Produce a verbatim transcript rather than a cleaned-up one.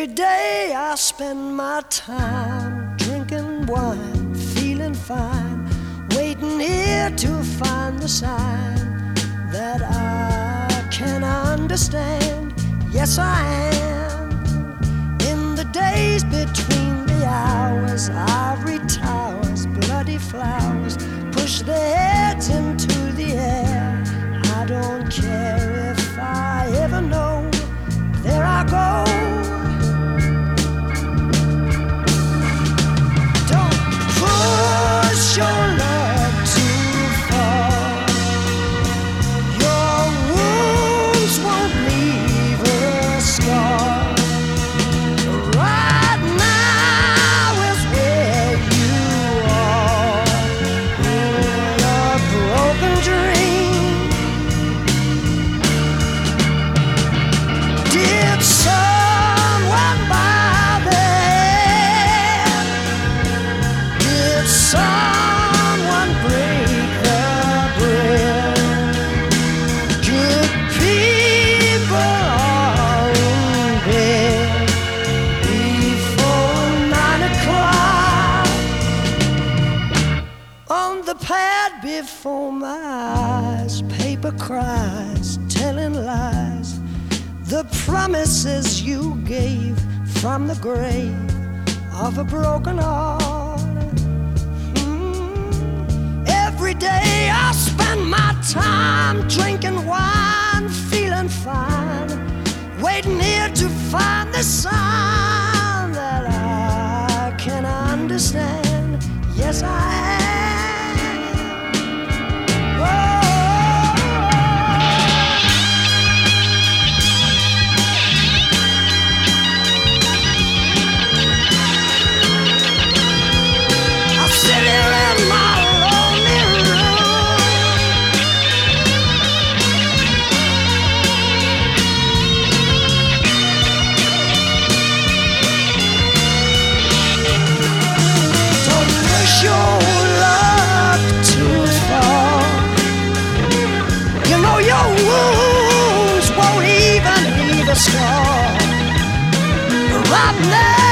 Every day I spend my time drinking wine, feeling fine, waiting here to find the sign that I can understand. Yes, I am. In the days between the hours, ivory towers, bloody flowers push their heads into the air. I don't care if I ever know. There I go. Your love too far. Your wounds won't leave a scar. Right now is where you are, in a broken dream. Did someone buy there? Did someone pad before my eyes, paper cries, telling lies. The promises you gave from the grave of a broken heart. Mm. Every day I spend my time drinking wine, feeling fine, waiting here to find the sign that I can understand. Yes, I am. Your wounds won't even leave a scar. Right now